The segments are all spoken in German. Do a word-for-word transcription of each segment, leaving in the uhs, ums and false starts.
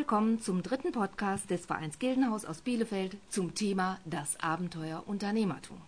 willkommen zum dritten Podcast des Vereins Gildenhaus aus Bielefeld zum Thema das Abenteuer Unternehmertum.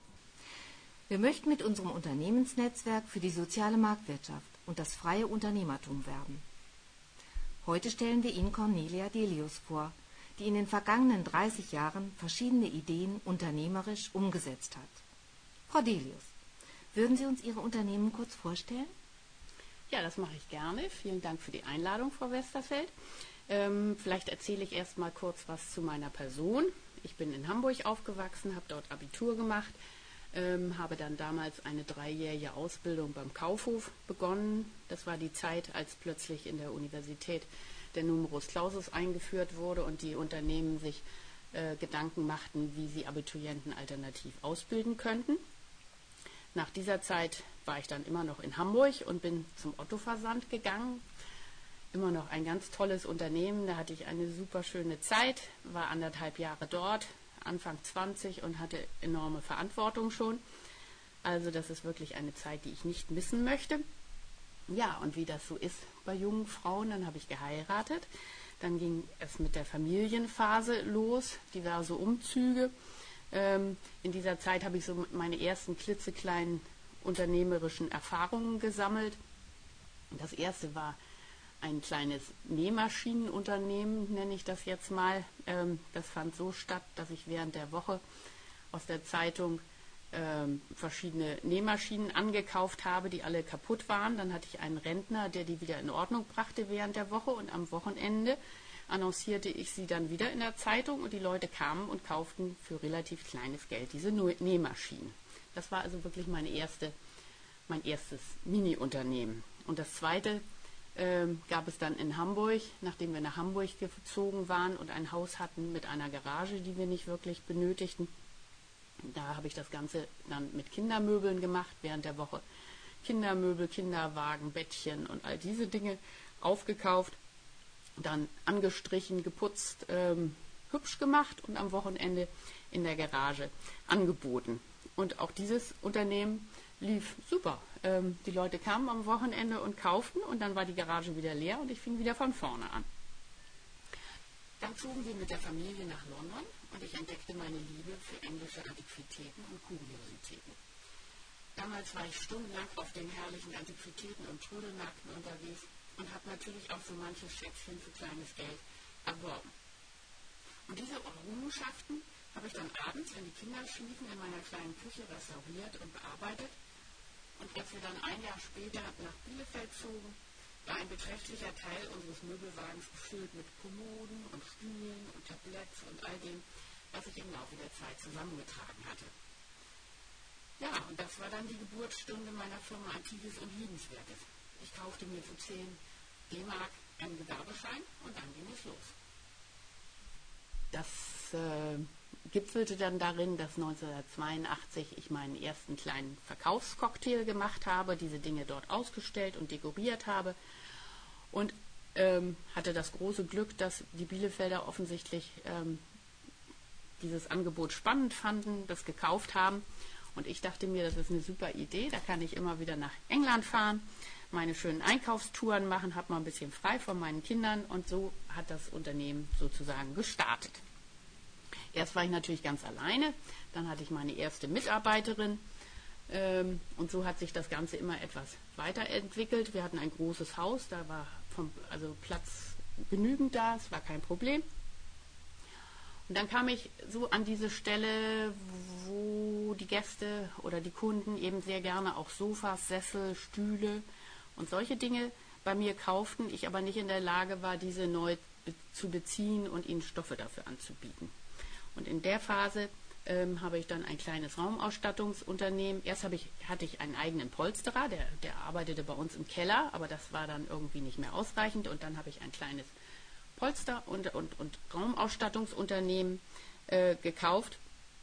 Wir möchten mit unserem Unternehmensnetzwerk für die soziale Marktwirtschaft und das freie Unternehmertum werben. Heute stellen wir Ihnen Cornelia Delius vor, die in den vergangenen dreißig Jahren verschiedene Ideen unternehmerisch umgesetzt hat. Frau Delius, würden Sie uns Ihre Unternehmen kurz vorstellen? Ja, das mache ich gerne. Vielen Dank für die Einladung, Frau Westerfeld. Ähm, vielleicht erzähle ich erst mal kurz was zu meiner Person. Ich bin in Hamburg aufgewachsen, habe dort Abitur gemacht, ähm, habe dann damals eine dreijährige Ausbildung beim Kaufhof begonnen. Das war die Zeit, als plötzlich in der Universität der Numerus Clausus eingeführt wurde und die Unternehmen sich äh, Gedanken machten, wie sie Abiturienten alternativ ausbilden könnten. Nach dieser Zeit war ich dann immer noch in Hamburg und bin zum Otto-Versand gegangen. Immer noch ein ganz tolles Unternehmen, da hatte ich eine super schöne Zeit, war anderthalb Jahre dort, Anfang zwanzig und hatte enorme Verantwortung schon. Also das ist wirklich eine Zeit, die ich nicht missen möchte. Ja, und wie das so ist bei jungen Frauen, dann habe ich geheiratet. Dann ging es mit der Familienphase los, diverse Umzüge. Ähm, in dieser Zeit habe ich so meine ersten klitzekleinen unternehmerischen Erfahrungen gesammelt. Das erste war ein kleines Nähmaschinenunternehmen, nenne ich das jetzt mal. Ähm, das fand so statt, dass ich während der Woche aus der Zeitung ähm, verschiedene Nähmaschinen angekauft habe, die alle kaputt waren. Dann hatte ich einen Rentner, der die wieder in Ordnung brachte während der Woche, und am Wochenende annoncierte ich sie dann wieder in der Zeitung und die Leute kamen und kauften für relativ kleines Geld diese Nähmaschinen. Das war also wirklich meine erste, mein erstes Mini-Unternehmen. Und das zweite ähm, gab es dann in Hamburg, nachdem wir nach Hamburg gezogen waren und ein Haus hatten mit einer Garage, die wir nicht wirklich benötigten. Da habe ich das Ganze dann mit Kindermöbeln gemacht, während der Woche Kindermöbel, Kinderwagen, Bettchen und all diese Dinge aufgekauft, dann angestrichen, geputzt, ähm, hübsch gemacht und am Wochenende in der Garage angeboten. Und auch dieses Unternehmen lief super. Ähm, die Leute kamen am Wochenende und kauften und dann war die Garage wieder leer und ich fing wieder von vorne an. Dann zogen wir mit der Familie nach London und ich entdeckte meine Liebe für englische Antiquitäten und Kuriositäten. Damals war ich stundenlang auf den herrlichen Antiquitäten und Trödelmärkten unterwegs und habe natürlich auch so manches Schätzchen für kleines Geld erworben. Und diese Errungenschaften habe ich dann abends, wenn die Kinder schliefen, in meiner kleinen Küche restauriert und bearbeitet. Und als wir dann ein Jahr später nach Bielefeld zogen, war ein beträchtlicher Teil unseres Möbelwagens gefüllt mit Kommoden und Stühlen und Tabletts und all dem, was ich im Laufe der Zeit zusammengetragen hatte. Ja, und das war dann die Geburtsstunde meiner Firma Antikes und Liebenswertes. Ich kaufte mir für zehn D-Mark einen Gewerbeschein und dann ging es los. Das äh, gipfelte dann darin, dass neunzehnhundertzweiundachtzig ich meinen ersten kleinen Verkaufscocktail gemacht habe, diese Dinge dort ausgestellt und dekoriert habe und ähm, hatte das große Glück, dass die Bielefelder offensichtlich ähm, dieses Angebot spannend fanden, das gekauft haben. Und ich dachte mir, das ist eine super Idee, da kann ich immer wieder nach England fahren, meine schönen Einkaufstouren machen, habe mal ein bisschen frei von meinen Kindern und so hat das Unternehmen sozusagen gestartet. Erst war ich natürlich ganz alleine, dann hatte ich meine erste Mitarbeiterin ähm, und so hat sich das Ganze immer etwas weiterentwickelt. Wir hatten ein großes Haus, da war vom, also Platz genügend da, es war kein Problem. Und dann kam ich so an diese Stelle, wo die Gäste oder die Kunden eben sehr gerne auch Sofas, Sessel, Stühle und solche Dinge bei mir kauften, ich aber nicht in der Lage war, diese neu be- zu beziehen und ihnen Stoffe dafür anzubieten. Und in der Phase ähm, habe ich dann ein kleines Raumausstattungsunternehmen. Erst habe ich, hatte ich einen eigenen Polsterer, der, der arbeitete bei uns im Keller, aber das war dann irgendwie nicht mehr ausreichend. Und dann habe ich ein kleines Polster- und, und, und Raumausstattungsunternehmen äh, gekauft.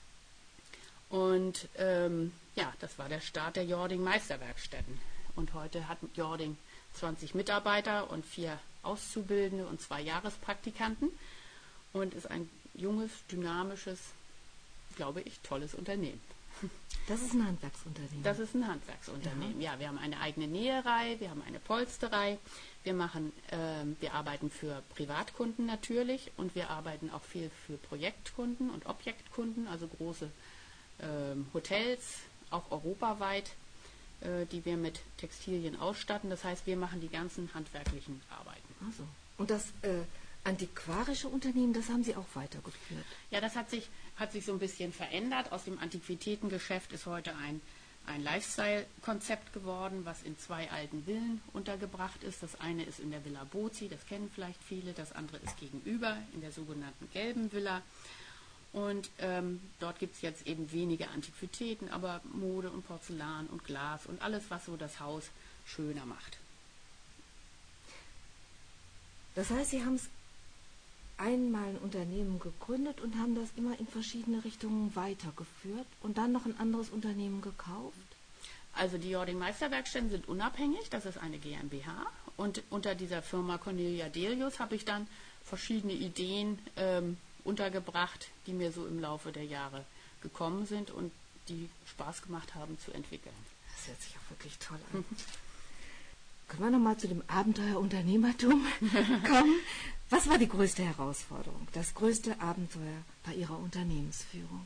Und ähm, ja, das war der Start der Jording Meisterwerkstätten. Und heute hat Jording zwanzig Mitarbeiter und vier Auszubildende und zwei Jahrespraktikanten und ist ein junges, dynamisches, glaube ich, tolles Unternehmen. Das ist ein Handwerksunternehmen. Das ist ein Handwerksunternehmen. Ja, ja, wir haben eine eigene Näherei, wir haben eine Polsterei, wir machen, äh, wir arbeiten für Privatkunden natürlich und wir arbeiten auch viel für Projektkunden und Objektkunden, also große äh, Hotels, auch europaweit, äh, die wir mit Textilien ausstatten. Das heißt, wir machen die ganzen handwerklichen Arbeiten. Also. Und das äh, antiquarische Unternehmen, das haben Sie auch weitergeführt? Ja, das hat sich, hat sich so ein bisschen verändert. Aus dem Antiquitätengeschäft ist heute ein, ein Lifestyle-Konzept geworden, was in zwei alten Villen untergebracht ist. Das eine ist in der Villa Bozi, das kennen vielleicht viele. Das andere ist gegenüber in der sogenannten Gelben Villa. Und ähm, dort gibt es jetzt eben wenige Antiquitäten, aber Mode und Porzellan und Glas und alles, was so das Haus schöner macht. Das heißt, Sie haben es einmal ein Unternehmen gegründet und haben das immer in verschiedene Richtungen weitergeführt und dann noch ein anderes Unternehmen gekauft? Also die Jording Meisterwerkstätten sind unabhängig, das ist eine GmbH und unter dieser Firma Cornelia Delius habe ich dann verschiedene Ideen ähm, untergebracht, die mir so im Laufe der Jahre gekommen sind und die Spaß gemacht haben zu entwickeln. Das hört sich auch wirklich toll an. Können wir nochmal zu dem Abenteuerunternehmertum kommen? Was war die größte Herausforderung, das größte Abenteuer bei Ihrer Unternehmensführung?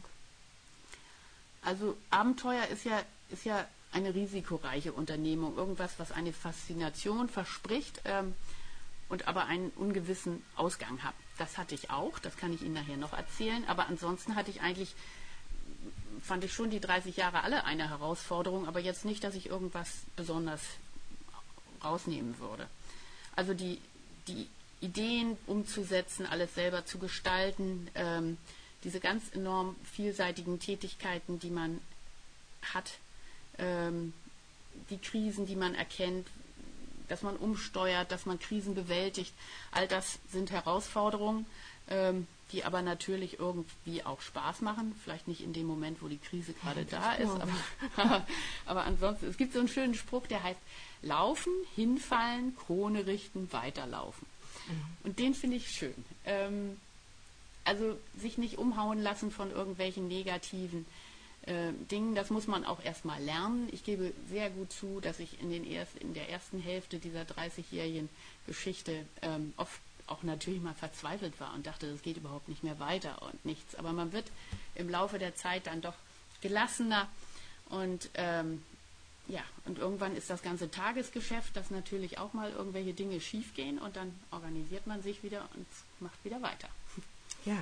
Also Abenteuer ist ja, ist ja eine risikoreiche Unternehmung, irgendwas, was eine Faszination verspricht ähm, und aber einen ungewissen Ausgang hat. Das hatte ich auch, das kann ich Ihnen nachher noch erzählen, aber ansonsten hatte ich eigentlich, fand ich schon die dreißig Jahre alle eine Herausforderung, aber jetzt nicht, dass ich irgendwas besonders rausnehmen würde. Also die, die Ideen umzusetzen, alles selber zu gestalten, ähm, diese ganz enorm vielseitigen Tätigkeiten, die man hat, ähm, die Krisen, die man erkennt, dass man umsteuert, dass man Krisen bewältigt, all das sind Herausforderungen, ähm, die aber natürlich irgendwie auch Spaß machen. Vielleicht nicht in dem Moment, wo die Krise gerade ja, da ist, aber, aber ansonsten, es gibt so einen schönen Spruch, der heißt, laufen, hinfallen, Krone richten, weiterlaufen. Mhm. Und den finde ich schön. Ähm, also sich nicht umhauen lassen von irgendwelchen negativen äh, Dingen, das muss man auch erstmal lernen. Ich gebe sehr gut zu, dass ich in, den erst, in der ersten Hälfte dieser dreißigjährigen Geschichte ähm, oft auch natürlich mal verzweifelt war und dachte, das geht überhaupt nicht mehr weiter und nichts. Aber man wird im Laufe der Zeit dann doch gelassener und ähm, ja, und irgendwann ist das ganze Tagesgeschäft, dass natürlich auch mal irgendwelche Dinge schiefgehen und dann organisiert man sich wieder und macht wieder weiter. Ja,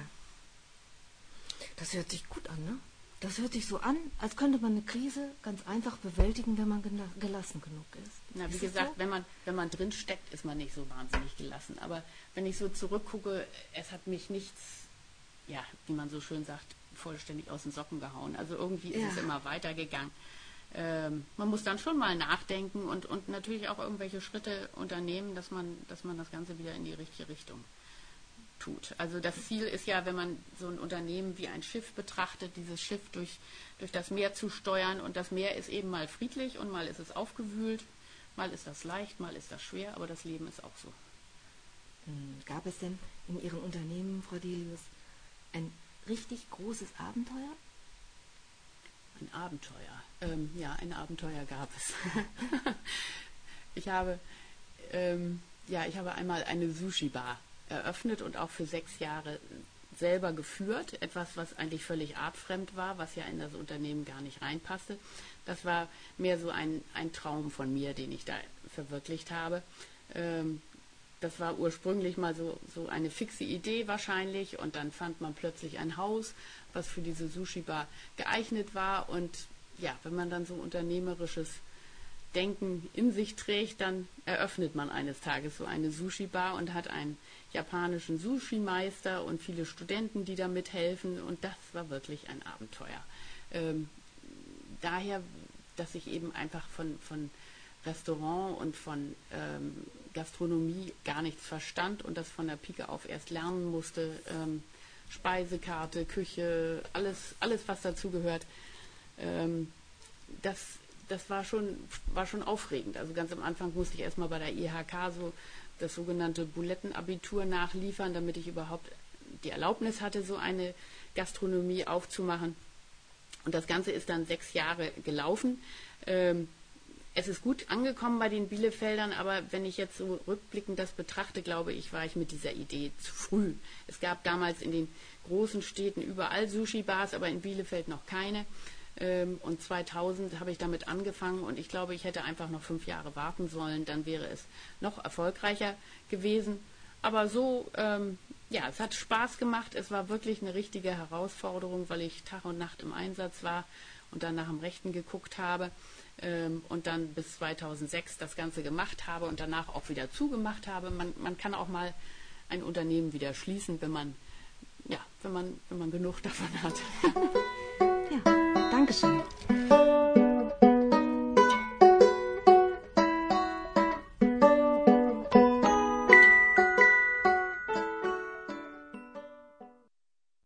das hört sich gut an, ne? Das hört sich so an, als könnte man eine Krise ganz einfach bewältigen, wenn man gelassen genug ist. Na, wie ist gesagt, so? wenn man, wenn man drin steckt, ist man nicht so wahnsinnig gelassen. Aber wenn ich so zurückgucke, es hat mich nichts, ja, wie man so schön sagt, vollständig aus den Socken gehauen. Also irgendwie ist ja. es immer weitergegangen. Ähm, man muss dann schon mal nachdenken und, und natürlich auch irgendwelche Schritte unternehmen, dass man, dass man das Ganze wieder in die richtige Richtung tut. Also das Ziel ist ja, wenn man so ein Unternehmen wie ein Schiff betrachtet, dieses Schiff durch, durch das Meer zu steuern und das Meer ist eben mal friedlich und mal ist es aufgewühlt, mal ist das leicht, mal ist das schwer, aber das Leben ist auch so. Gab es denn in Ihren Unternehmen, Frau Delius, ein richtig großes Abenteuer? Ein Abenteuer. Ähm, ja, ein Abenteuer gab es. ich habe ähm, ja, ich habe einmal eine Sushi-Bar eröffnet und auch für sechs Jahre selber geführt. Etwas, was eigentlich völlig artfremd war, was ja in das Unternehmen gar nicht reinpasste. Das war mehr so ein, ein Traum von mir, den ich da verwirklicht habe. Ähm, das war ursprünglich mal so, so eine fixe Idee wahrscheinlich und dann fand man plötzlich ein Haus, was für diese Sushi-Bar geeignet war und ja, wenn man dann so unternehmerisches Denken in sich trägt, dann eröffnet man eines Tages so eine Sushi-Bar und hat einen japanischen Sushi-Meister und viele Studenten, die da mithelfen und das war wirklich ein Abenteuer. Ähm, daher, dass ich eben einfach von, von Restaurant und von ähm, Gastronomie gar nichts verstand und das von der Pike auf erst lernen musste, ähm, Speisekarte, Küche, alles, alles was dazugehört, ähm, das Das war schon, war schon aufregend. Also ganz am Anfang musste ich erstmal bei der I H K so das sogenannte Bulettenabitur nachliefern, damit ich überhaupt die Erlaubnis hatte, so eine Gastronomie aufzumachen. Und das Ganze ist dann sechs Jahre gelaufen. Ähm, es ist gut angekommen bei den Bielefeldern, aber wenn ich jetzt so rückblickend das betrachte, glaube ich, war ich mit dieser Idee zu früh. Es gab damals in den großen Städten überall Sushi-Bars, aber in Bielefeld noch keine. Ähm, und zweitausend habe ich damit angefangen und ich glaube, ich hätte einfach noch fünf Jahre warten sollen, dann wäre es noch erfolgreicher gewesen. Aber so, ähm, ja, es hat Spaß gemacht. Es war wirklich eine richtige Herausforderung, weil ich Tag und Nacht im Einsatz war und dann nach dem Rechten geguckt habe ähm, und dann bis zweitausendsechs das Ganze gemacht habe und danach auch wieder zugemacht habe. Man, man kann auch mal ein Unternehmen wieder schließen, wenn man, ja, wenn man, wenn man genug davon hat. Ja, Dankeschön.